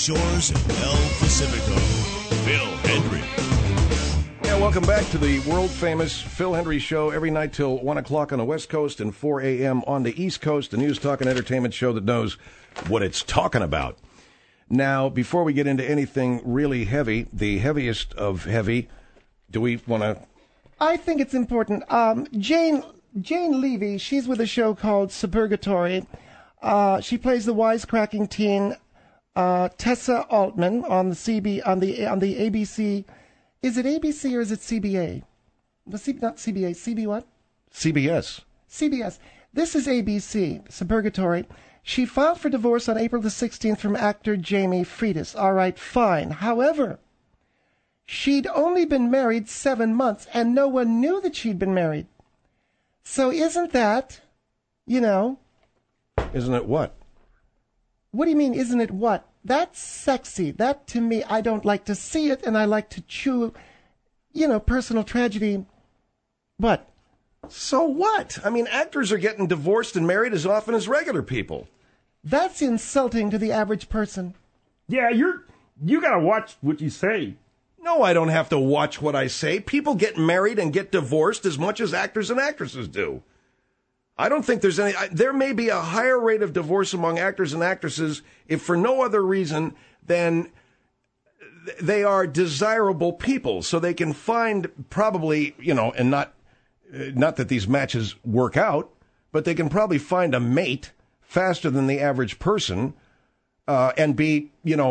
Shores and El Pacifico. Phil Hendry. Yeah, welcome back to the world-famous Phil Hendry Show every night till 1 o'clock on the West Coast and 4 a.m. on the East Coast, the news, talk, and entertainment show that knows what it's talking about. Now, before we get into anything really heavy, the heaviest of heavy, do we want to... I think it's important. Jane Levy, she's with a show called Suburgatory. She plays the wisecracking teen Tessa Altman on the ABC. Is it ABC or is it CBA? Not CBA. CB what? CBS. CBS. This is ABC, Suburgatory. She filed for divorce on April the 16th from actor Jamie Foxx. All right, fine. However, she'd only been married 7 months, and no one knew that she'd been married. So isn't that, Isn't it what? What do you mean, isn't it what? That's sexy. That, to me, I don't like to see it, and I like to chew, personal tragedy. What? So what? I mean, actors are getting divorced and married as often as regular people. That's insulting to the average person. Yeah, you gotta watch what you say. No, I don't have to watch what I say. People get married and get divorced as much as actors and actresses do. I don't think there's any... There may be a higher rate of divorce among actors and actresses if for no other reason than they are desirable people. So they can find probably, and not that these matches work out, but they can probably find a mate faster than the average person and be,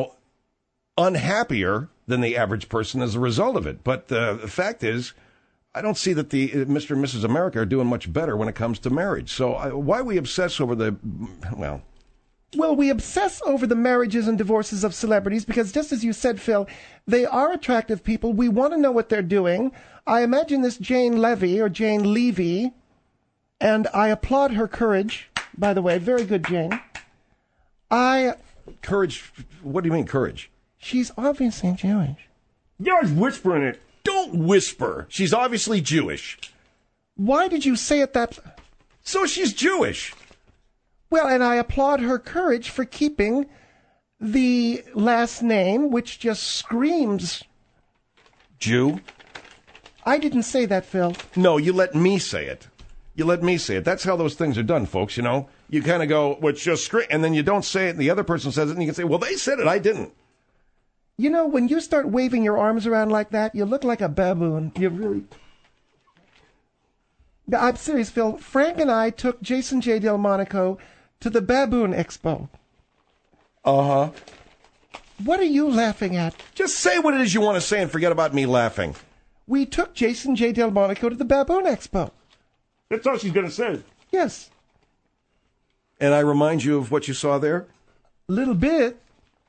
unhappier than the average person as a result of it. But the fact is, I don't see that the Mr. and Mrs. America are doing much better when it comes to marriage. So why we obsess over Well, we obsess over the marriages and divorces of celebrities because, just as you said, Phil, they are attractive people. We want to know what they're doing. I imagine this Jane Levy, and I applaud her courage, by the way. Very good, Jane. Courage? What do you mean, courage? She's obviously Jewish. You're whispering it. Don't whisper. She's obviously Jewish. Why did you say it that... So she's Jewish. Well, and I applaud her courage for keeping the last name, which just screams... Jew? I didn't say that, Phil. No, you let me say it. That's how those things are done, folks, You kind of go, well, it's just scream, and then you don't say it, and the other person says it, and you can say, well, they said it, I didn't. When you start waving your arms around like that, you look like a baboon. You really... I'm serious, Phil. Frank and I took Jason J. Delmonico to the Baboon Expo. Uh-huh. What are you laughing at? Just say what it is you want to say and forget about me laughing. We took Jason J. Delmonico to the Baboon Expo. That's all she's going to say. Yes. And I remind you of what you saw there? Little bit.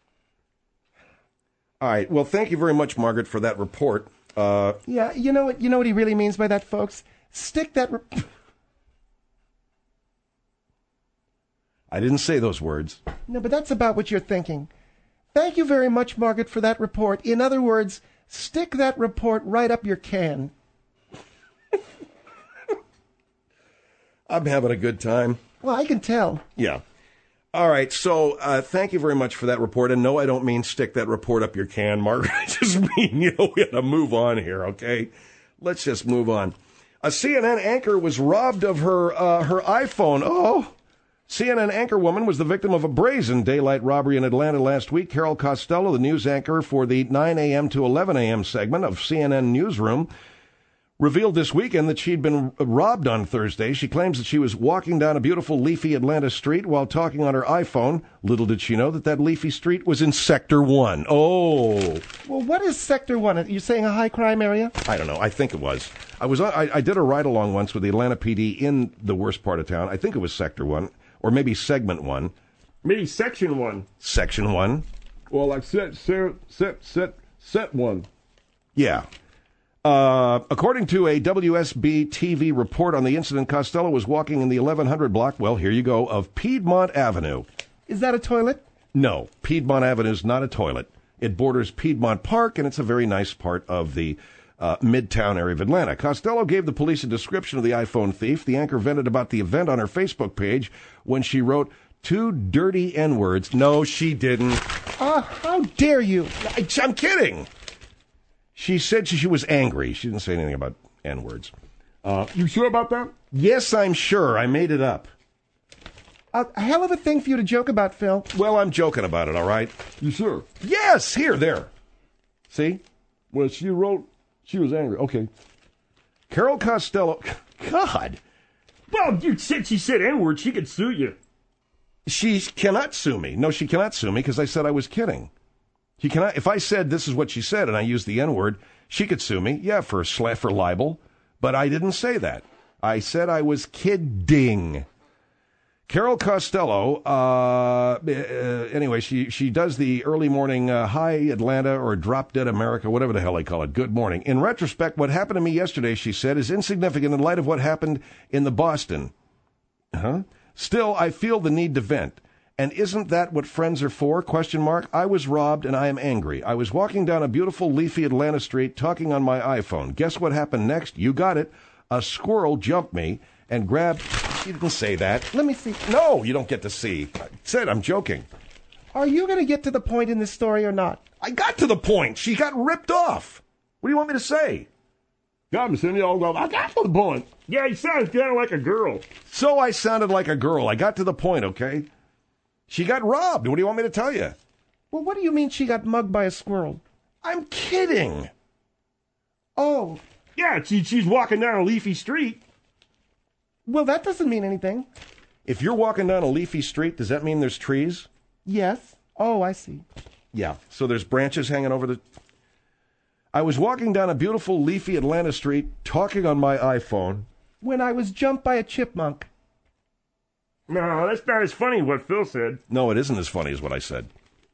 All right. Well, thank you very much, Margaret, for that report. Yeah, you know what he really means by that, folks? Stick that... I didn't say those words. No, but that's about what you're thinking. Thank you very much, Margaret, for that report. In other words, stick that report right up your can. I'm having a good time. Well, I can tell. Yeah. All right, so thank you very much for that report. And no, I don't mean stick that report up your can, Margaret. I just mean, we got to move on here, okay? Let's just move on. A CNN anchor was robbed of her iPhone. Oh, CNN anchor woman was the victim of a brazen daylight robbery in Atlanta last week. Carol Costello, the news anchor for the 9 a.m. to 11 a.m. segment of CNN Newsroom, revealed this weekend that she'd been robbed on Thursday. She claims that she was walking down a beautiful leafy Atlanta street while talking on her iPhone. Little did she know that leafy street was in Sector 1. Oh. Well, what is Sector 1? Are you saying a high crime area? I don't know. I think it was. I did a ride-along once with the Atlanta PD in the worst part of town. I think it was Sector 1, or maybe Segment 1. Maybe Section 1. Section 1? Well, like set 1. Yeah. According to a WSB TV report on the incident, Costello was walking in the 1100 block, well, here you go, of Piedmont Avenue. Is that a toilet? No, Piedmont Avenue is not a toilet. It borders Piedmont Park, and it's a very nice part of the Midtown area of Atlanta. Costello gave the police a description of the iPhone thief. The anchor vented about the event on her Facebook page when she wrote, 2 dirty N-words. No, she didn't. How dare you? I'm kidding. She said she was angry. She didn't say anything about N-words. You sure about that? Yes, I'm sure. I made it up. A hell of a thing for you to joke about, Phil. Well, I'm joking about it, all right? You sure? Yes, there. See? Well, she wrote she was angry. Okay. Carol Costello. God. Well, you said she said N-word. She could sue you. She cannot sue me. No, she cannot sue me because I said I was kidding. She cannot. If I said this is what she said and I used the N-word, she could sue me. Yeah, for libel. But I didn't say that. I said I was kidding. Carol Costello, anyway, she does the early morning Hi Atlanta or Drop Dead America, whatever the hell they call it. Good morning. In retrospect, what happened to me yesterday, she said, is insignificant in light of what happened in the Boston. Still, I feel the need to vent. And isn't that what friends are for? ? I was robbed and I am angry. I was walking down a beautiful leafy Atlanta street talking on my iPhone. Guess what happened next? You got it. A squirrel jumped me and grabbed... She didn't say that. Let me see. No, you don't get to see. I said I'm joking. Are you going to get to the point in this story or not? I got to the point. She got ripped off. What do you want me to say? God, Miss Cindy, I got to the point. Yeah, he sounds kind of like a girl. So I sounded like a girl. I got to the point, okay? She got robbed. What do you want me to tell you? Well, what do you mean she got mugged by a squirrel? I'm kidding. Oh. Yeah, she's walking down a leafy street. Well, that doesn't mean anything. If you're walking down a leafy street, does that mean there's trees? Yes. Oh, I see. Yeah, so there's branches hanging over the... I was walking down a beautiful leafy Atlanta street, talking on my iPhone. When I was jumped by a chipmunk. No, that's not as funny as what Phil said. No, it isn't as funny as what I said.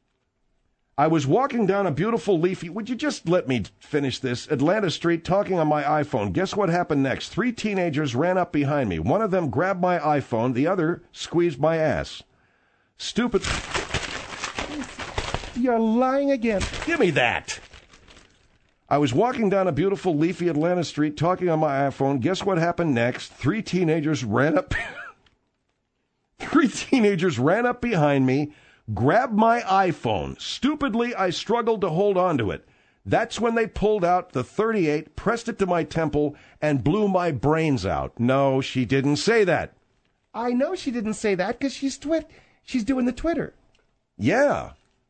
I was walking down a beautiful leafy... Would you just let me finish this? Atlanta street, talking on my iPhone. Guess what happened next? 3 teenagers ran up behind me. One of them grabbed my iPhone. The other squeezed my ass. Stupid... You're lying again. Give me that. I was walking down a beautiful leafy Atlanta street, talking on my iPhone. Guess what happened next? 3 teenagers ran up... 3 teenagers ran up behind me, grabbed my iPhone. Stupidly, I struggled to hold on to it. That's when they pulled out the .38, pressed it to my temple, and blew my brains out. No, she didn't say that. I know she didn't say that because she's doing the Twitter. Yeah.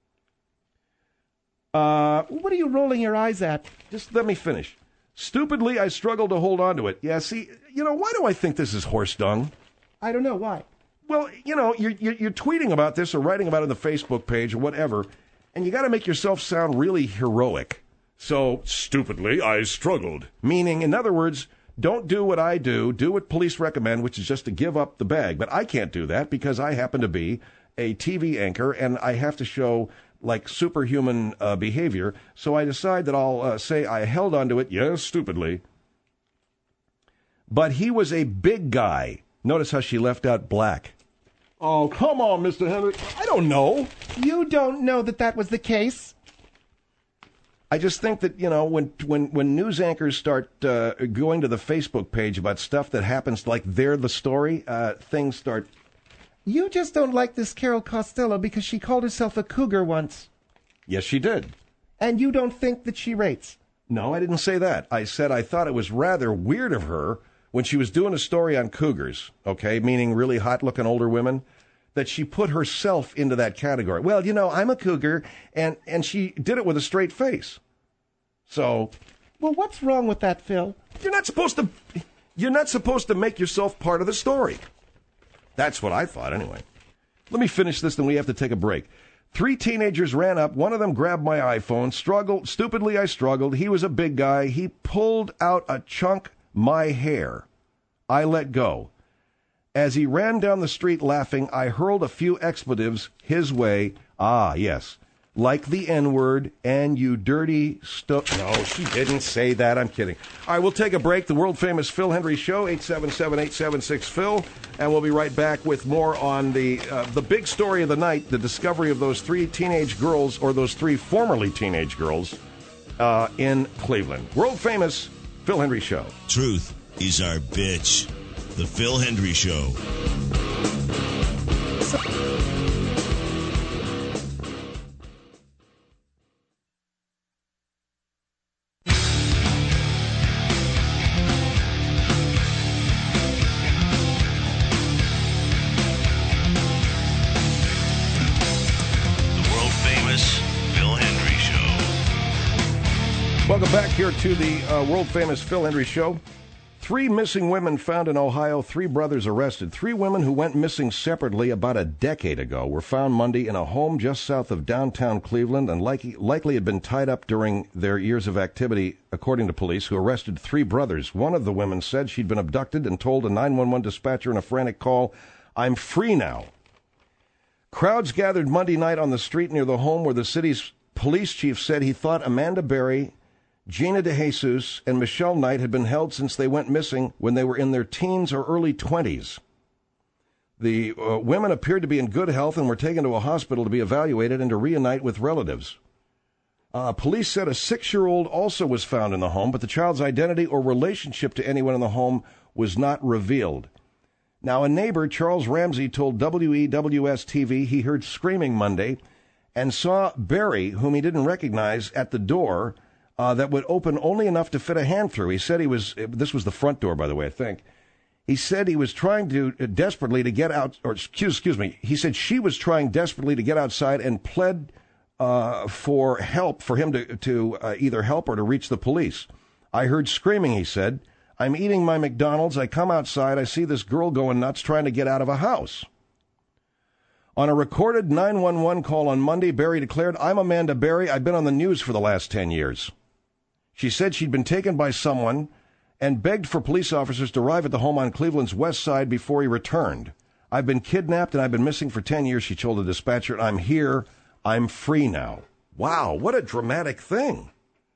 What are you rolling your eyes at? Just let me finish. Stupidly, I struggled to hold on to it. Yeah, see, why do I think this is horse dung? I don't know. Why? Well, you're tweeting about this or writing about it on the Facebook page or whatever, and you got to make yourself sound really heroic. So, stupidly, I struggled. Meaning, in other words, don't do what I do what police recommend, which is just to give up the bag. But I can't do that because I happen to be a TV anchor, and I have to show, like, superhuman behavior. So I decide that I'll say I held onto it, yes, stupidly. But he was a big guy. Notice how she left out black. Oh, come on, Mr. Henry. I don't know. You don't know that was the case? I just think that, when news anchors start going to the Facebook page about stuff that happens like they're the story, things start... You just don't like this Carol Costello because she called herself a cougar once. Yes, she did. And you don't think that she rates? No, I didn't say that. I said I thought it was rather weird of her when she was doing a story on cougars, okay, meaning really hot-looking older women, that she put herself into that category. Well, I'm a cougar, and she did it with a straight face. So... Well, what's wrong with that, Phil? You're not supposed to make yourself part of the story. That's what I thought, anyway. Let me finish this, then we have to take a break. 3 teenagers ran up. One of them grabbed my iPhone. Stupidly, I struggled. He was a big guy. He pulled out a chunk my hair. I let go. As he ran down the street laughing, I hurled a few expletives his way. Ah, yes. Like the N-word and you dirty No, she didn't say that. I'm kidding. All right, we'll take a break. The world-famous Phil Hendrie Show, 877-876-PHIL. And we'll be right back with more on the big story of the night, the discovery of those 3 teenage girls, or those 3 formerly teenage girls, in Cleveland. World-famous Phil Hendrie Show. Truth is our bitch. The Phil Hendrie Show. Welcome back here to the world-famous Phil Hendrie Show. 3 missing women found in Ohio, 3 brothers arrested. 3 women who went missing separately about a decade ago were found Monday in a home just south of downtown Cleveland and likely had been tied up during their years of activity, according to police, who arrested 3 brothers. One of the women said she'd been abducted and told a 911 dispatcher in a frantic call, "I'm free now." Crowds gathered Monday night on the street near the home where the city's police chief said he thought Amanda Berry, Gina DeJesus, and Michelle Knight had been held since they went missing when they were in their teens or early 20s. The women appeared to be in good health and were taken to a hospital to be evaluated and to reunite with relatives. Police said a 6-year-old also was found in the home, but the child's identity or relationship to anyone in the home was not revealed. Now, a neighbor, Charles Ramsey, told WEWS-TV he heard screaming Monday and saw Berry, whom he didn't recognize, at the door that would open only enough to fit a hand through. He said this was the front door, by the way, I think. He said he was trying to desperately to get out, or excuse me, he said she was trying desperately to get outside and pled for help, for him to either help or to reach the police. "I heard screaming," he said. "I'm eating my McDonald's. I come outside. I see this girl going nuts trying to get out of a house." On a recorded 911 call on Monday, Berry declared, "I'm Amanda Berry. I've been on the news for the last 10 years. She said she'd been taken by someone and begged for police officers to arrive at the home on Cleveland's west side before he returned. "I've been kidnapped and I've been missing for 10 years, she told the dispatcher. "I'm here. I'm free now." Wow, what a dramatic thing.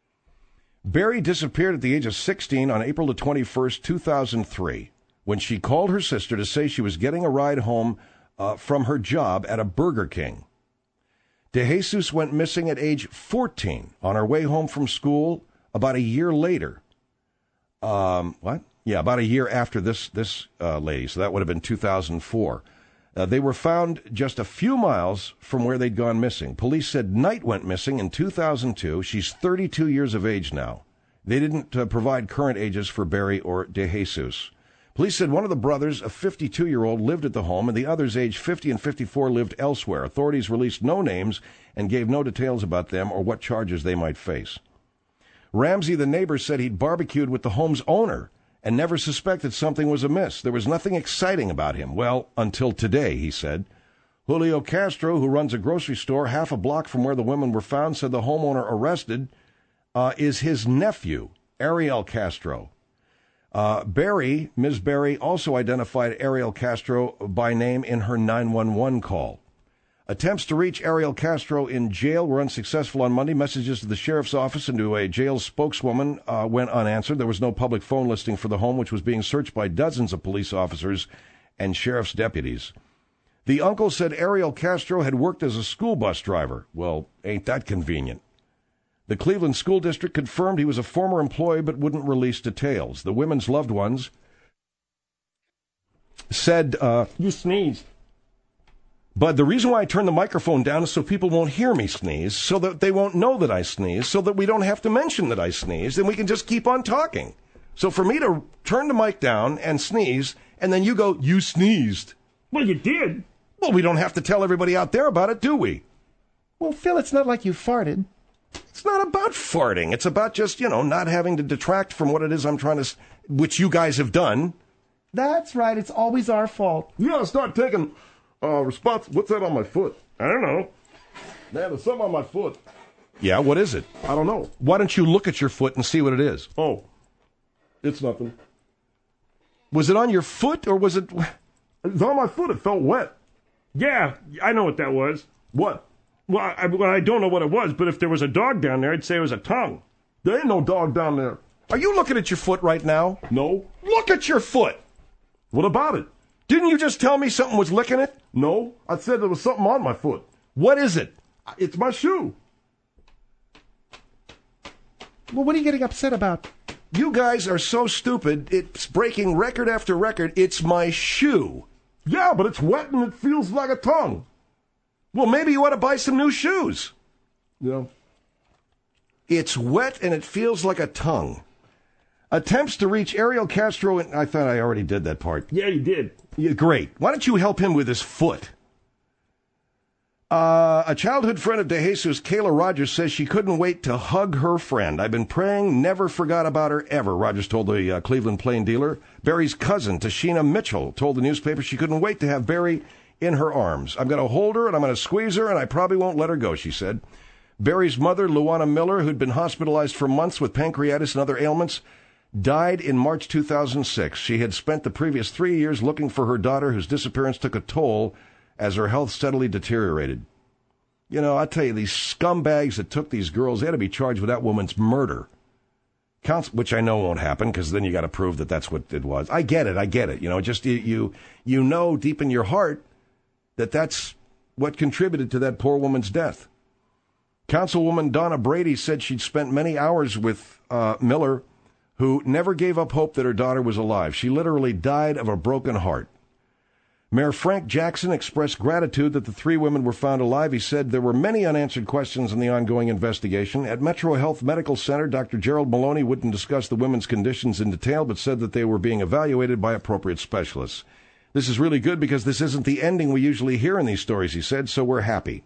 Berry disappeared at the age of 16 on April the 21st, 2003, when she called her sister to say she was getting a ride home from her job at a Burger King. DeJesus went missing at age 14 on her way home from school about a year later. About a year after this lady, so that would have been 2004. They were found just a few miles from where they'd gone missing. Police said Knight went missing in 2002. She's 32 years of age now. They didn't provide current ages for Berry or DeJesus. Police said one of the brothers, a 52-year-old, lived at the home, and the others, aged 50 and 54, lived elsewhere. Authorities released no names and gave no details about them or what charges they might face. Ramsey, the neighbor, said he'd barbecued with the home's owner and never suspected something was amiss. There was nothing exciting about him. Well, until today, he said. Julio Castro, who runs a grocery store half a block from where the women were found, said the homeowner arrested is his nephew, Ariel Castro. Ms. Berry, also identified Ariel Castro by name in her 911 call. Attempts to reach Ariel Castro in jail were unsuccessful on Monday. Messages to the sheriff's office and to a jail spokeswoman went unanswered. There was no public phone listing for the home, which was being searched by dozens of police officers and sheriff's deputies. The uncle said Ariel Castro had worked as a school bus driver. Well, ain't that convenient? The Cleveland School District confirmed he was a former employee but wouldn't release details. The women's loved ones said, You sneezed. But the reason why I turn the microphone down is so people won't hear me sneeze, so that they won't know that I sneeze, so that we don't have to mention that I sneezed, and we can just keep on talking. So for me to turn the mic down and sneeze, and then you go, "You sneezed." Well, you did. Well, we don't have to tell everybody out there about it, do we? Well, Phil, it's not like you farted. It's not about farting. It's about just, not having to detract from what it is I'm trying to, which you guys have done. That's right. It's always our fault. You gotta start taking response. What's that on my foot? I don't know. Man, there's something on my foot. Yeah, what is it? I don't know. Why don't you look at your foot and see what it is? Oh, it's nothing. Was it on your foot or was it? It's on my foot. It felt wet. Yeah, I know what that was. What? Well, I don't know what it was, but if there was a dog down there, I'd say it was a tongue. There ain't no dog down there. Are you looking at your foot right now? No. Look at your foot. What about it? Didn't you just tell me something was licking it? No, I said there was something on my foot. What is it? It's my shoe. Well, what are you getting upset about? You guys are so stupid. It's breaking record after record. It's my shoe. Yeah, but it's wet and it feels like a tongue. Well, maybe you ought to buy some new shoes. Yeah. It's wet and it feels like a tongue. Attempts to reach Ariel Castro, I thought I already did that part. Yeah, you did. Yeah, great. Why don't you help him with his foot? A childhood friend of DeJesus, Kayla Rogers, says she couldn't wait to hug her friend. I've been praying, never forgot about her ever, Rogers told the Cleveland Plain Dealer. Barry's cousin, Tashina Mitchell, told the newspaper she couldn't wait to have Barry in her arms. I'm going to hold her and I'm going to squeeze her and I probably won't let her go, she said. Barry's mother, Luana Miller, who'd been hospitalized for months with pancreatitis and other ailments, died in March 2006. She had spent the previous 3 years looking for her daughter, whose disappearance took a toll as her health steadily deteriorated. You know, I tell you, these scumbags that took these girls, they had to be charged with that woman's murder. Which I know won't happen, because then you got to prove that that's what it was. I get it. You know, just you know deep in your heart that that's what contributed to that poor woman's death. Councilwoman Donna Brady said she'd spent many hours with Miller, who never gave up hope that her daughter was alive. She literally died of a broken heart. Mayor Frank Jackson expressed gratitude that the three women were found alive. He said there were many unanswered questions in the ongoing investigation. At Metro Health Medical Center, Dr. Gerald Maloney wouldn't discuss the women's conditions in detail, but said that they were being evaluated by appropriate specialists. This is really good because this isn't the ending we usually hear in these stories, he said, so we're happy.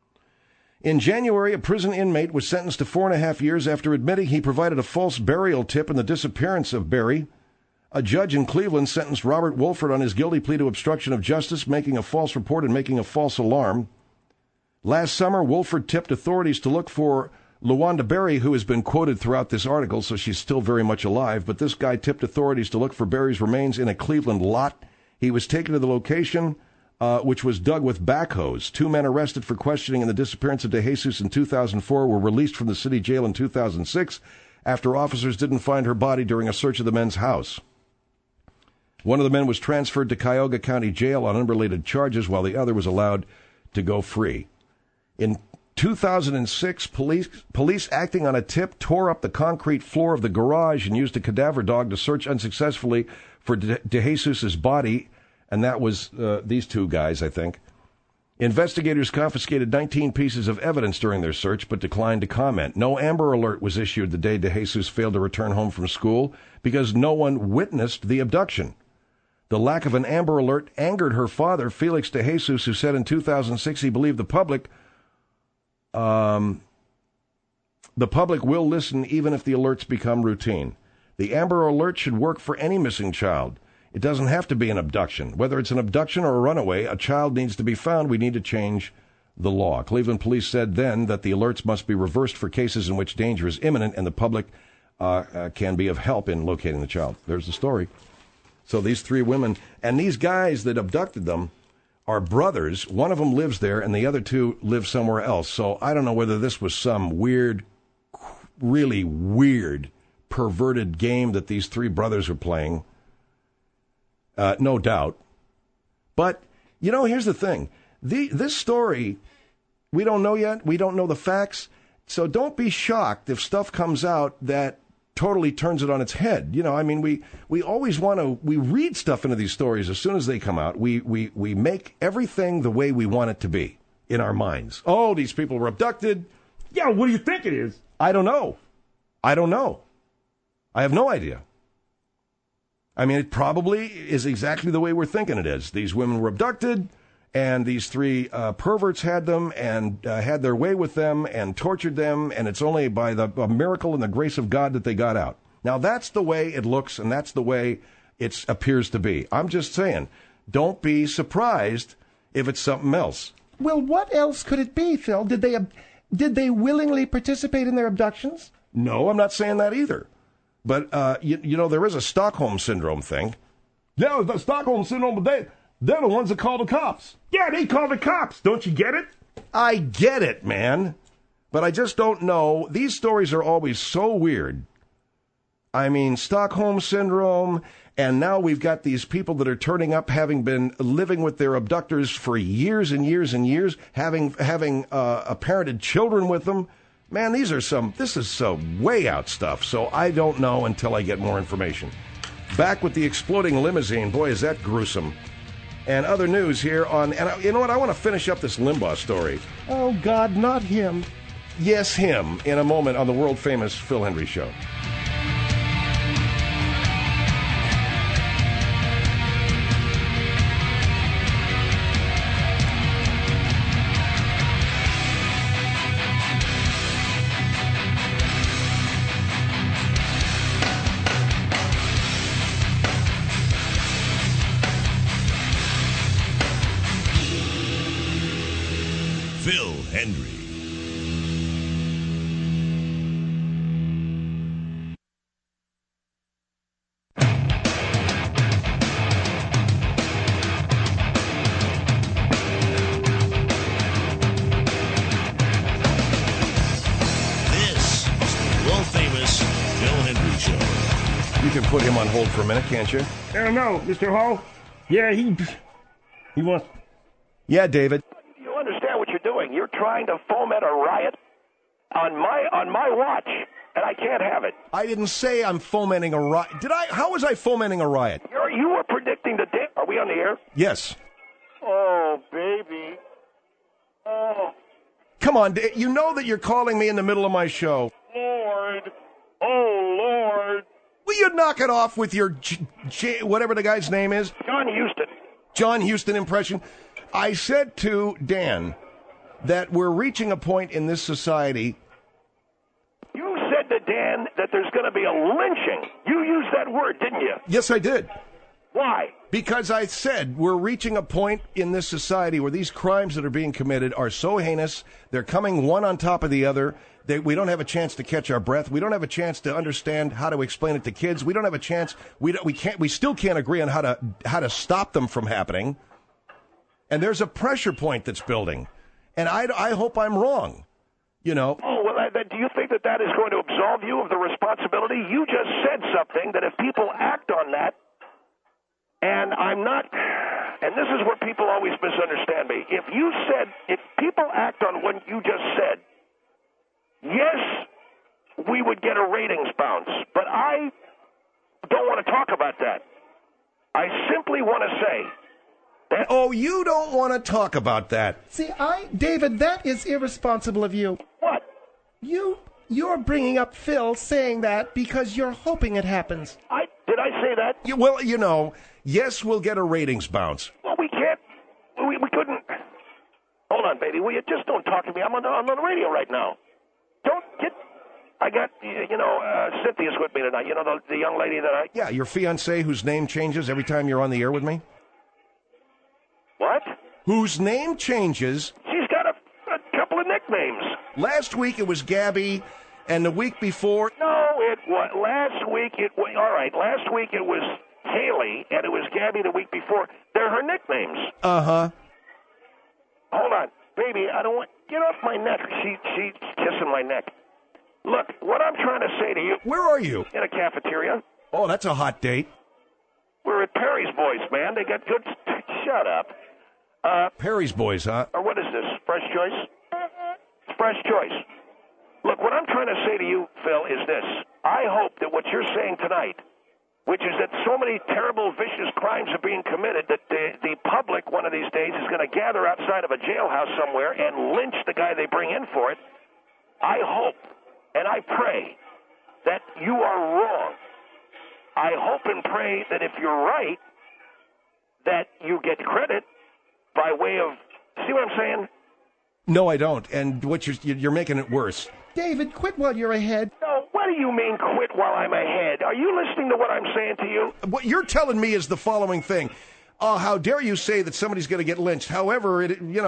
In January, a prison inmate was sentenced to 4.5 years after admitting he provided a false burial tip in the disappearance of Barry. A judge in Cleveland sentenced Robert Wolford on his guilty plea to obstruction of justice, making a false report and making a false alarm. Last summer, Wolford tipped authorities to look for Luanda Berry, who has been quoted throughout this article, so she's still very much alive. But this guy tipped authorities to look for Berry's remains in a Cleveland lot. He was taken to the location, which was dug with backhoes. 2 men arrested for questioning in the disappearance of DeJesus in 2004 were released from the city jail in 2006 after officers didn't find her body during a search of the men's house. One of the men was transferred to Cuyahoga County Jail on unrelated charges, while the other was allowed to go free. In 2006, police acting on a tip tore up the concrete floor of the garage and used a cadaver dog to search unsuccessfully for DeJesus's body, and that was these two guys, I think. Investigators confiscated 19 pieces of evidence during their search, but declined to comment. No Amber Alert was issued the day DeJesus failed to return home from school because no one witnessed the abduction. The lack of an Amber Alert angered her father, Felix DeJesus, who said in 2006 he believed the public will listen even if the alerts become routine. The Amber Alert should work for any missing child. It doesn't have to be an abduction. Whether it's an abduction or a runaway, a child needs to be found. We need to change the law. Cleveland police said then that the alerts must be reversed for cases in which danger is imminent and the public can be of help in locating the child. There's the story. So these three women, and these guys that abducted them are brothers. One of them lives there, and the other two live somewhere else. So I don't know whether this was some weird, really weird, perverted game that these three brothers were playing. No doubt. But, you know, here's the thing. This story, we don't know yet. We don't know the facts. So don't be shocked if stuff comes out that totally turns it on its head. You know, I mean, we always want to, we read stuff into these stories as soon as they come out. We make everything the way we want it to be in our minds. Oh, these people were abducted. Yeah, what do you think it is? I don't know. I have no idea. I mean, it probably is exactly the way we're thinking it is. These women were abducted, and these three perverts had them and had their way with them and tortured them, and it's only by a miracle and the grace of God that they got out. Now, that's the way it looks, and that's the way it appears to be. I'm just saying, don't be surprised if it's something else. Well, what else could it be, Phil? Did they willingly participate in their abductions? No, I'm not saying that either. But, you know, there is a Stockholm Syndrome thing. Yeah, the Stockholm Syndrome, but they're the ones that call the cops. Yeah, they call the cops. Don't you get it? I get it, man. But I just don't know. These stories are always so weird. I mean, Stockholm Syndrome, and now we've got these people that are turning up having been living with their abductors for years and years and years, having parented children with them. Man, this is some way out stuff, so I don't know until I get more information. Back with the exploding limousine. Boy, is that gruesome. and other news here on... And you know what? I want to finish up this Limbaugh story. Oh, God, not him. Yes, him, in a moment on the world-famous Phil Hendry Show. Phil Hendry. This is the world-famous Phil Hendry Show. You can put him on hold for a minute, can't you? No, Mr. Hall. Yeah, he wants... Yeah, David. You understand what you're doing? You're trying to foment a riot on my watch, and I can't have it. I didn't say I'm fomenting a riot. Did I? How was I fomenting a riot? You were predicting the day. Are we on the air? Yes. Oh, baby. Oh, Come on, you know that you're calling me in the middle of my show. Lord. Oh, Lord. Will you knock it off with your whatever the guy's name is? John Houston. John Houston impression. I said to Dan that we're reaching a point in this society. You said to Dan that there's going to be a lynching. You used that word, didn't you? Yes, I did. Why? Because I said we're reaching a point in this society where these crimes that are being committed are so heinous, they're coming one on top of the other, that we don't have a chance to catch our breath. We don't have a chance to understand how to explain it to kids. We don't have a chance. We still can't agree on how to stop them from happening. And there's a pressure point that's building. And I hope I'm wrong. You know. Oh, well, do you think that is going to absolve you of the responsibility? You just said something that if people act on that, and I'm not, and this is where people always misunderstand me. If people act on what you just said, yes, we would get a ratings bounce. But I don't want to talk about that. I simply want to say that... Oh, you don't want to talk about that. See, David, that is irresponsible of you. What? You're bringing up Phil saying that because you're hoping it happens. Did I say that? Well, you know, yes, we'll get a ratings bounce. Well, we can't. We couldn't. Hold on, baby. Will you just don't talk to me? I'm on the radio right now. Don't get. I got, Cynthia's with me tonight. You know, the young lady that I... Yeah, your fiancée whose name changes every time you're on the air with me? What? Whose name changes. She's got a couple of nicknames. Last week it was Gabby, and the week before... No, it was... Last week it was... All right, last week it was Haley, and it was Gabby the week before. They're her nicknames. Uh-huh. Hold on. Baby, I don't want... Get off my neck. She's kissing my neck. Look, what I'm trying to say to you... Where are you? In a cafeteria. Oh, that's a hot date. We're at Perry's Boys, man. They got good... Shut up. Perry's Boys, huh? Or what is this? Fresh Choice? Fresh Choice. Look, what I'm trying to say to you, Phil, is this. I hope that what you're saying tonight, which is that so many terrible, vicious crimes are being committed that the public one of these days is going to gather outside of a jailhouse somewhere and lynch the guy they bring in for it. I hope and I pray that you are wrong. I hope and pray that if you're right, that you get credit by way of... See what I'm saying? No, I don't. And what you're making it worse. David, quit while you're ahead. No, what do you mean quit while I'm ahead? Are you listening to what I'm saying to you? What you're telling me is the following thing. How dare you say that somebody's going to get lynched? However,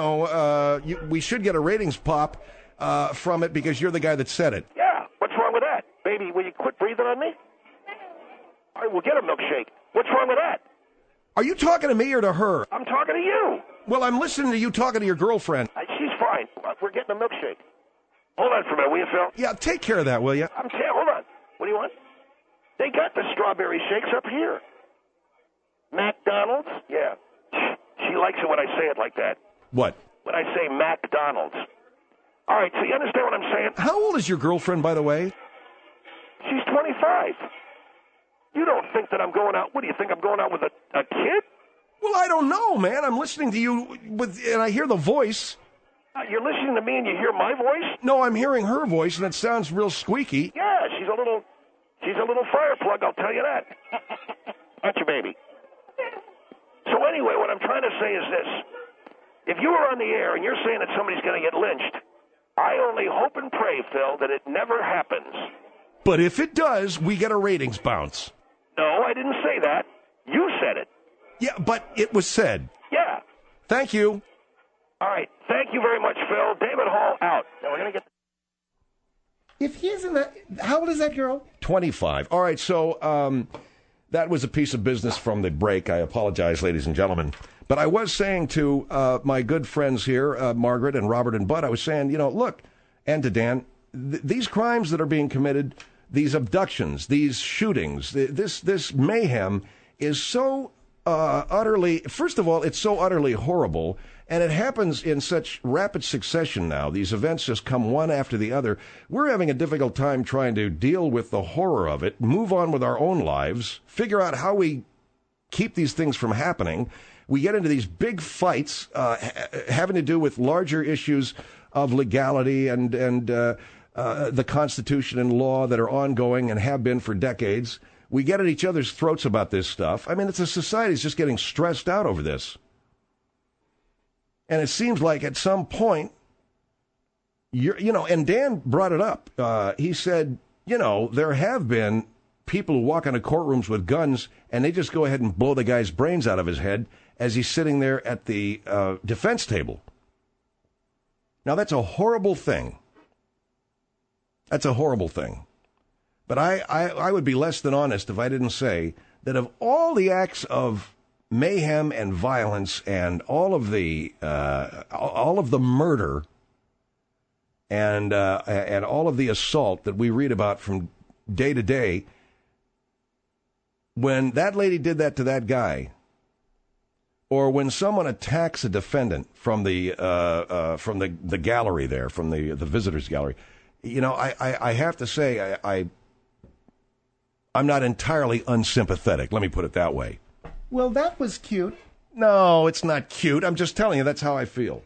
we should get a ratings pop from it because you're the guy that said it. Yeah, what's wrong with that? Baby, will you quit breathing on me? All right, we'll get a milkshake. What's wrong with that? Are you talking to me or to her? I'm talking to you. Well, I'm listening to you talking to your girlfriend. She's fine. We're getting a milkshake. Hold on for a minute, will you, Phil? Yeah, take care of that, will you? Hold on. What do you want? They got the strawberry shakes up here. McDonald's? Yeah. She likes it when I say it like that. What? When I say McDonald's. All right, so you understand what I'm saying? How old is your girlfriend, by the way? She's 25. You don't think that I'm going out... What, do you think I'm going out with a kid? Well, I don't know, man. I'm listening to you, and I hear the voice. You're listening to me and you hear my voice? No, I'm hearing her voice, and it sounds real squeaky. Yeah, she's a little fire plug, I'll tell you that. Aren't you, baby? So anyway, what I'm trying to say is this. If you were on the air and you're saying that somebody's going to get lynched, I only hope and pray, Phil, that it never happens. But if it does, we get a ratings bounce. No, I didn't say that. You said it. Yeah, but it was said. Yeah. Thank you. All right. Thank you very much, Phil. David Hall out. Now we're going to get... If he's in the... How old is that girl? 25. All right, so that was a piece of business from the break. I apologize, ladies and gentlemen. But I was saying to my good friends here, Margaret and Robert and Bud, I was saying, look, and to Dan, these crimes that are being committed, these abductions, these shootings, this mayhem is so utterly, first of all, it's so utterly horrible, and it happens in such rapid succession now. These events just come one after the other. We're having a difficult time trying to deal with the horror of it, move on with our own lives, figure out how we keep these things from happening. We get into these big fights having to do with larger issues of legality and the Constitution and law that are ongoing and have been for decades. We get at each other's throats about this stuff. I mean, it's a society that's just getting stressed out over this. And it seems like at some point, and Dan brought it up. He said, there have been people who walk into courtrooms with guns and they just go ahead and blow the guy's brains out of his head as he's sitting there at the defense table. Now, that's a horrible thing. That's a horrible thing. But I would be less than honest if I didn't say that of all the acts of mayhem and violence and all of the murder and all of the assault that we read about from day to day, when that lady did that to that guy, or when someone attacks a defendant from the gallery there, from the visitors gallery, I have to say I'm not entirely unsympathetic. Let me put it that way. Well, that was cute. No, it's not cute. I'm just telling you that's how I feel.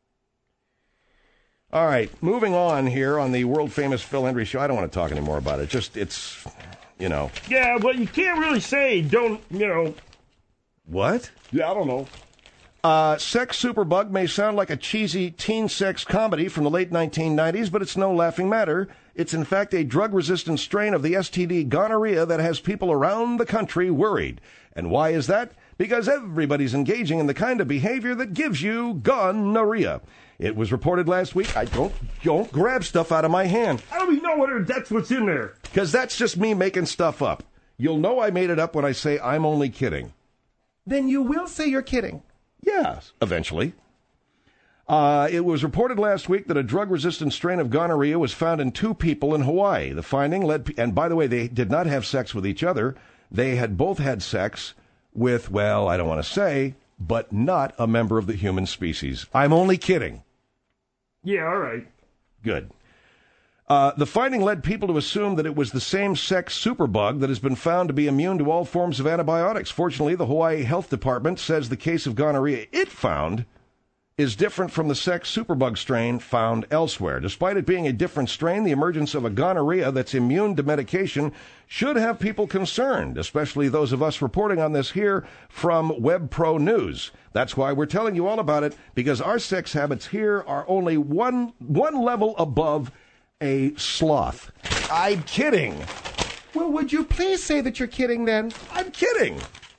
All right, moving on here on the world-famous Phil Hendrie Show. I don't want to talk anymore about it. It's. Yeah, well, you can't really say don't. What? Yeah, I don't know. Sex Superbug may sound like a cheesy teen sex comedy from the late 1990s, but it's no laughing matter. It's in fact a drug-resistant strain of the STD gonorrhea that has people around the country worried. And why is that? Because everybody's engaging in the kind of behavior that gives you gonorrhea. It was reported last week. I don't grab stuff out of my hand. I don't even know whether that's what's in there. Because that's just me making stuff up. You'll know I made it up when I say I'm only kidding. Then you will say you're kidding. Yes, eventually. It was reported last week that a drug-resistant strain of gonorrhea was found in 2 people in Hawaii. The finding led, and by the way, they did not have sex with each other. They had both had sex with, well, I don't want to say, but not a member of the human species. I'm only kidding. Yeah, all right. Good. The finding led people to assume that it was the same sex superbug that has been found to be immune to all forms of antibiotics. Fortunately, the Hawaii Health Department says the case of gonorrhea it found is different from the sex superbug strain found elsewhere. Despite it being a different strain, the emergence of a gonorrhea that's immune to medication should have people concerned, especially those of us reporting on this here from WebPro News. That's why we're telling you all about it, because our sex habits here are only one level above a sloth. I'm kidding. Well, would you please say that you're kidding then? I'm kidding.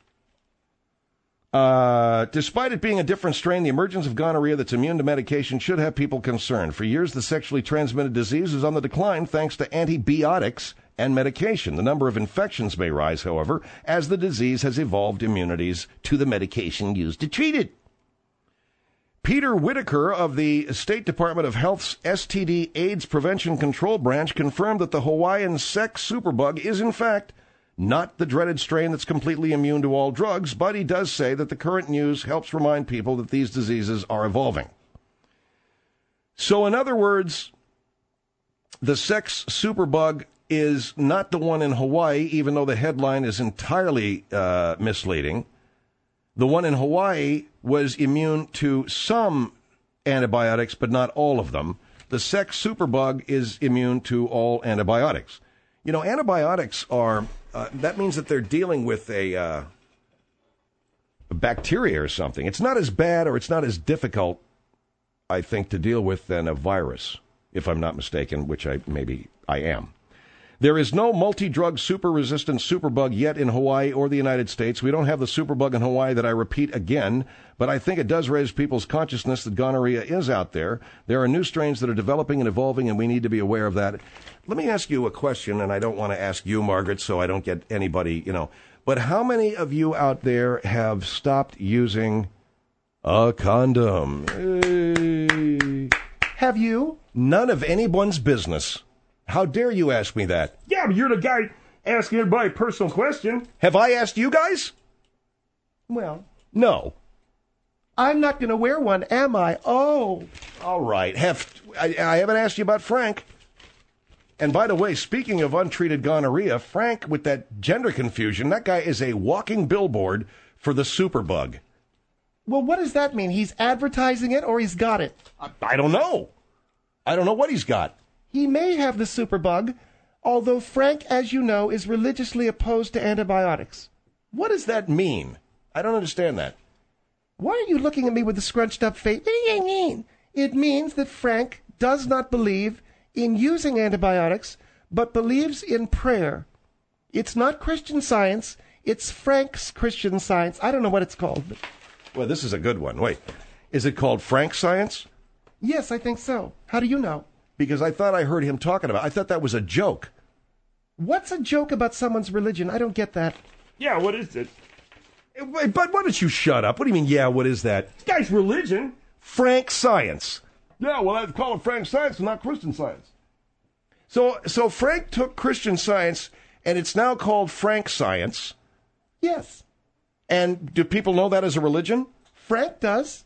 Despite it being a different strain, the emergence of gonorrhea that's immune to medication should have people concerned. For years, the sexually transmitted disease is on the decline thanks to antibiotics and medication. The number of infections may rise, however, as the disease has evolved immunities to the medication used to treat it. Peter Whitaker of the State Department of Health's STD AIDS Prevention Control Branch confirmed that the Hawaiian sex superbug is, in fact, not the dreaded strain that's completely immune to all drugs, but he does say that the current news helps remind people that these diseases are evolving. So, in other words, the sex superbug is not the one in Hawaii, even though the headline is entirely misleading. The one in Hawaii was immune to some antibiotics, but not all of them. The sex superbug is immune to all antibiotics. You know, antibiotics are, that means that they're dealing with a bacteria or something. It's not as bad or it's not as difficult, I think, to deal with than a virus, if I'm not mistaken, which maybe I am. There is no multi-drug super-resistant superbug yet in Hawaii or the United States. We don't have the superbug in Hawaii that I repeat again, but I think it does raise people's consciousness that gonorrhea is out there. There are new strains that are developing and evolving, and we need to be aware of that. Let me ask you a question, and I don't want to ask you, Margaret, so I don't get anybody, but how many of you out there have stopped using a condom? Hey. Have you? None of anyone's business. How dare you ask me that? Yeah, but you're the guy asking everybody a personal question. Have I asked you guys? Well, no. I'm not going to wear one, am I? Oh. All right. I haven't asked you about Frank. And by the way, speaking of untreated gonorrhea, Frank, with that gender confusion, that guy is a walking billboard for the superbug. Well, what does that mean? He's advertising it or he's got it? I don't know. I don't know what he's got. He may have the superbug, although Frank, as you know, is religiously opposed to antibiotics. What does that mean? I don't understand that. Why are you looking at me with a scrunched up face? What do you mean? It means that Frank does not believe in using antibiotics, but believes in prayer. It's not Christian Science. It's Frank's Christian Science. I don't know what it's called. But... Well, this is a good one. Wait, is it called Frank Science? Yes, I think so. How do you know? Because I thought I heard him talking about it. I thought that was a joke. What's a joke about someone's religion? I don't get that. Yeah, what is it? But why don't you shut up? What do you mean, yeah, what is that? This guy's religion. Frank Science. Yeah, well, I'd call it Frank Science and not Christian Science. So Frank took Christian Science, and it's now called Frank Science. Yes. And do people know that as a religion? Frank does.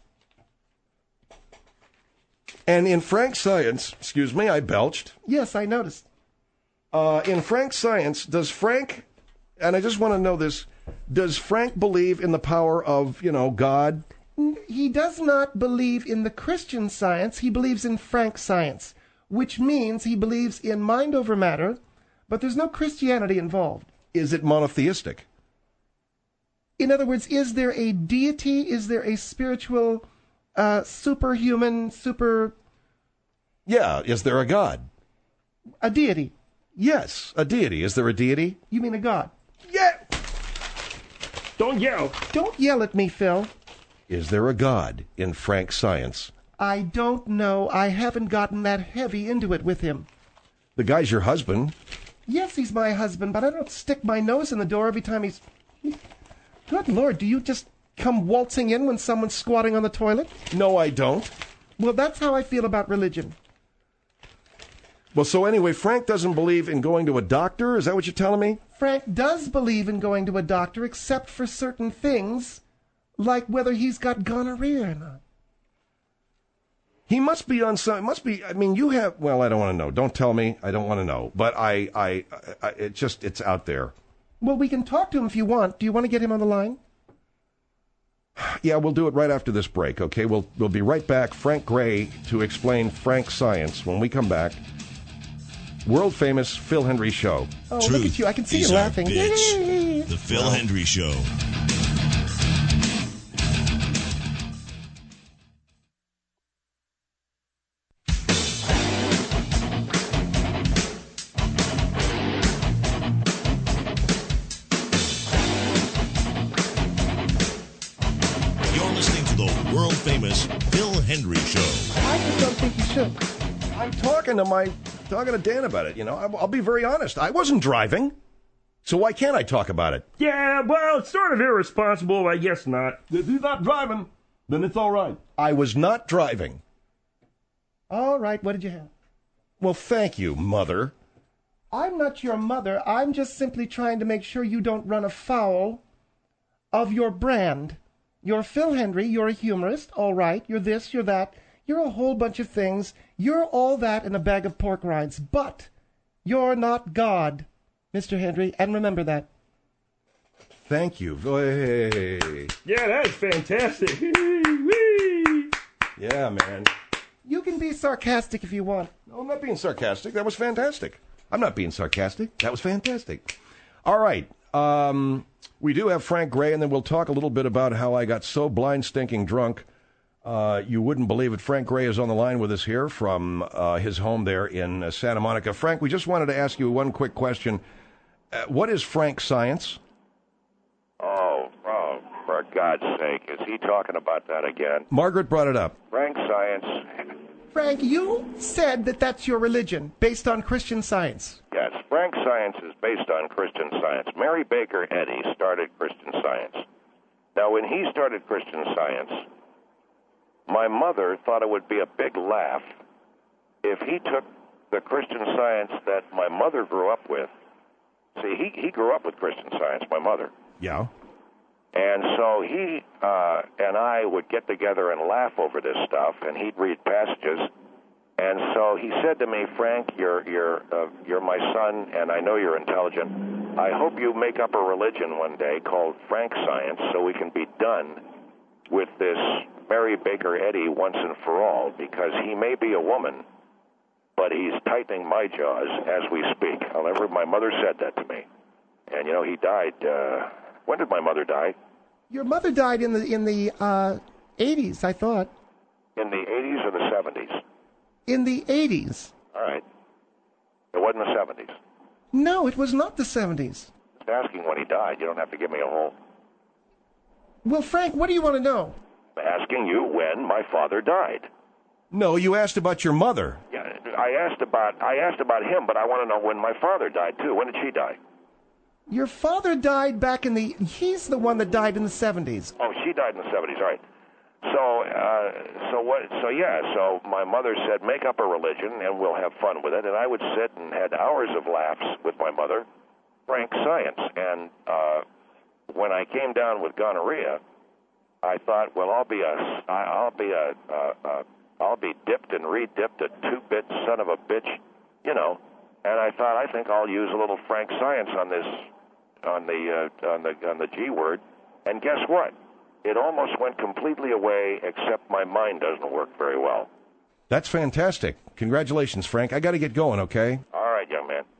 And in Frank Science, excuse me, I belched. Yes, I noticed. In Frank Science, does Frank, and I just want to know this, does Frank believe in the power of, God? He does not believe in the Christian Science. He believes in Frank Science, which means he believes in mind over matter, but there's no Christianity involved. Is it monotheistic? In other words, is there a deity? Is there a spiritual, superhuman, Yeah, is there a God? A deity? Yes, a deity. Is there a deity? You mean a God? Yeah! Don't yell. Don't yell at me, Phil. Is there a God in Frank Science? I don't know. I haven't gotten that heavy into it with him. The guy's your husband. Yes, he's my husband, but I don't stick my nose in the door every time he's... Good Lord, do you just come waltzing in when someone's squatting on the toilet? No, I don't. Well, that's how I feel about religion. Well, so anyway, Frank doesn't believe in going to a doctor? Is that what you're telling me? Frank does believe in going to a doctor, except for certain things, like whether he's got gonorrhea or not. He must be on some, you have, well, I don't want to know. Don't tell me. I don't want to know. But it's out there. Well, we can talk to him if you want. Do you want to get him on the line? Yeah, we'll do it right after this break, okay? We'll be right back. Frank Gray to explain Frank Science when we come back. World famous Phil Hendrie Show. Oh, look at you. I can see you laughing. Bitch. The Phil Hendrie Show. You're listening to the world famous Phil Hendrie Show. I just don't think you should. I'm talking to Dan about it, I'll be very honest. I wasn't driving, so why can't I talk about it? Yeah, well, it's sort of irresponsible, I guess not. If he's not driving, then it's all right. I was not driving. All right, what did you have? Well, thank you, Mother. I'm not your mother. I'm just simply trying to make sure you don't run afoul of your brand. You're Phil Hendrie. You're a humorist. All right. You're this. You're that. You're a whole bunch of things. You're all that in a bag of pork rinds. But you're not God, Mr. Hendrie. And remember that. Thank you. Hey. Yeah, that's fantastic. Yeah, man. You can be sarcastic if you want. No, I'm not being sarcastic. That was fantastic. I'm not being sarcastic. That was fantastic. All right. We do have Frank Gray, and then we'll talk a little bit about how I got so blind stinking drunk. You wouldn't believe it. Frank Gray is on the line with us here from his home there in Santa Monica. Frank, we just wanted to ask you one quick question. What is Frank Science? Oh, for God's sake, is he talking about that again? Margaret brought it up. Frank Science. Frank, you said that that's your religion, based on Christian Science. Yes, Frank Science is based on Christian Science. Mary Baker Eddy started Christian Science. Now, when he started Christian Science, my mother thought it would be a big laugh if he took the Christian Science that my mother grew up with. See, he grew up with Christian Science, my mother. Yeah. And so he and I would get together and laugh over this stuff, and he'd read passages. And so he said to me, Frank, you're my son, and I know you're intelligent. I hope you make up a religion one day called Frank Science so we can be done with this Mary Baker Eddy once and for all, because he may be a woman, but he's tightening my jaws as we speak. My mother said that to me. And, he died. When did my mother die? Your mother died in the 80s, I thought. In the 80s or the 70s? In the 80s. All right. It wasn't the 70s. No, it was not the 70s. Just asking when he died. You don't have to give me a whole... Well, Frank, what do you want to know? I'm asking you when my father died. No, you asked about your mother. Yeah, I asked about him, but I want to know when my father died, too. When did she die? Your father died back in the... He's the one that died in the 70s. Oh, she died in the 70s, all right. So my mother said, make up a religion and we'll have fun with it. And I would sit and had hours of laughs with my mother, Frank Science. And when I came down with gonorrhea, I thought, well, I'll be dipped and re-dipped, a two-bit son of a bitch, And I thought, I think I'll use a little Frank Science on this, on the G word. And guess what? It almost went completely away, except my mind doesn't work very well. That's fantastic. Congratulations, Frank. I got to get going, okay? All right, young man.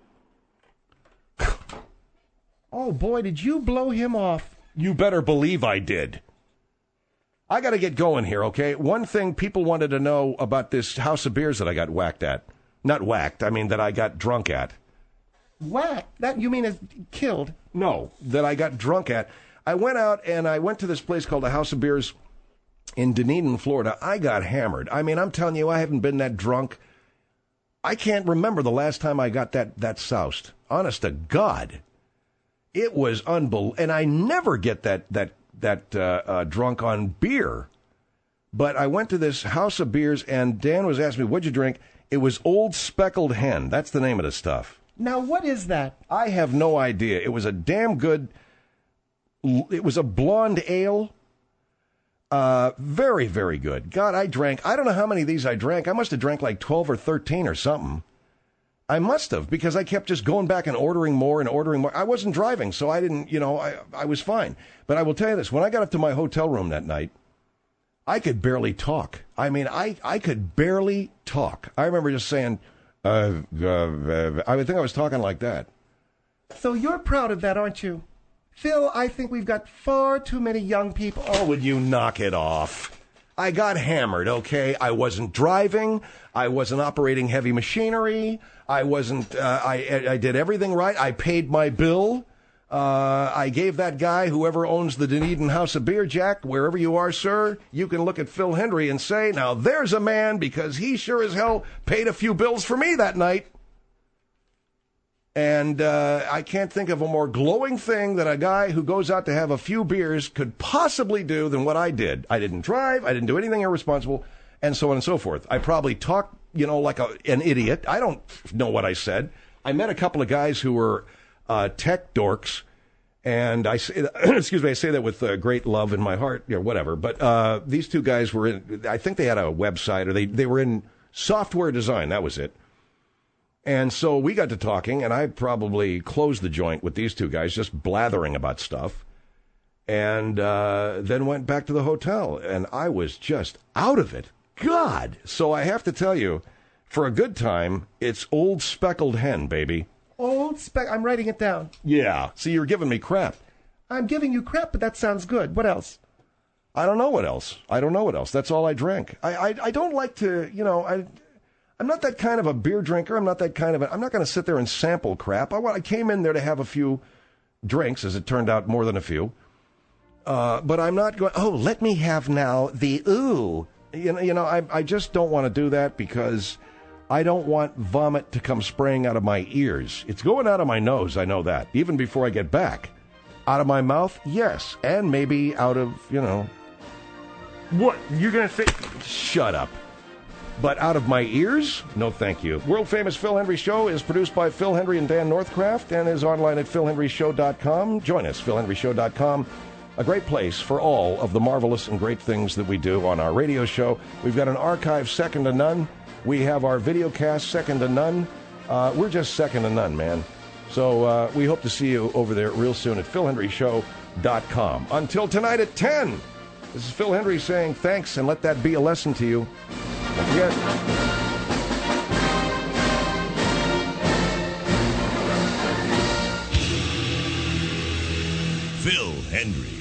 Oh, boy, did you blow him off. You better believe I did. I got to get going here, okay? One thing people wanted to know about this house of beers that I got whacked at. Not whacked, I mean that I got drunk at. Whacked? That you mean is killed? No, that I got drunk at. I went out and I went to this place called the House of Beers in Dunedin, Florida. I got hammered. I mean, I'm telling you, I haven't been that drunk. I can't remember the last time I got that soused. Honest to God. It was unbelievable. And I never get that drunk on beer. But I went to this House of Beers and Dan was asking me, what'd you drink? It was Old Speckled Hen. That's the name of the stuff. Now, what is that? I have no idea. It was a damn good... It was a blonde ale. Very, very good. God, I don't know how many of these I drank. I must have drank like 12 or 13 or something. I must have, because I kept just going back and ordering more and ordering more. I wasn't driving, so I didn't, I was fine. But I will tell you this, when I got up to my hotel room that night, I could barely talk. I mean, I could barely talk. I remember just saying, I would think I was talking like that. So you're proud of that, aren't you? Phil, I think we've got far too many young people. Oh, would you knock it off? I got hammered, okay? I wasn't driving. I wasn't operating heavy machinery. I wasn't, I did everything right. I paid my bill. I gave that guy, whoever owns the Dunedin House of Beer, Jack, wherever you are, sir, you can look at Phil Hendry and say, now there's a man, because he sure as hell paid a few bills for me that night. And I can't think of a more glowing thing that a guy who goes out to have a few beers could possibly do than what I did. I didn't drive. I didn't do anything irresponsible, and so on and so forth. I probably talked, like an idiot. I don't know what I said. I met a couple of guys who were tech dorks, and I say, excuse me, I say that with great love in my heart, whatever. But these two guys were in, I think they had a website, or they were in software design. That was it. And so we got to talking, and I probably closed the joint with these two guys, just blathering about stuff. and then went back to the hotel, and I was just out of it. God! So I have to tell you, for a good time, it's Old Speckled Hen, baby. I'm writing it down. Yeah. See, you're giving me crap. I'm giving you crap, but that sounds good. What else? I don't know what else. That's all I drank. I don't like to, I'm not that kind of a beer drinker. I'm not going to sit there and sample crap. I came in there to have a few drinks, as it turned out, more than a few. But I'm not going, let me have now the ooh. I just don't want to do that because I don't want vomit to come spraying out of my ears. It's going out of my nose, I know that, even before I get back. Out of my mouth, yes, and maybe out of, What? You're going to say... Shut up. But out of my ears? No, thank you. World-famous Phil Hendrie Show is produced by Phil Hendrie and Dan Northcraft and is online at philhendrieshow.com. Join us, philhendrieshow.com. A great place for all of the marvelous and great things that we do on our radio show. We've got an archive second to none. We have our video cast second to none. We're just second to none, man. So we hope to see you over there real soon at philhendrieshow.com. Until tonight at 10, this is Phil Hendrie saying thanks, and let that be a lesson to you. Don't forget. Phil Hendrie.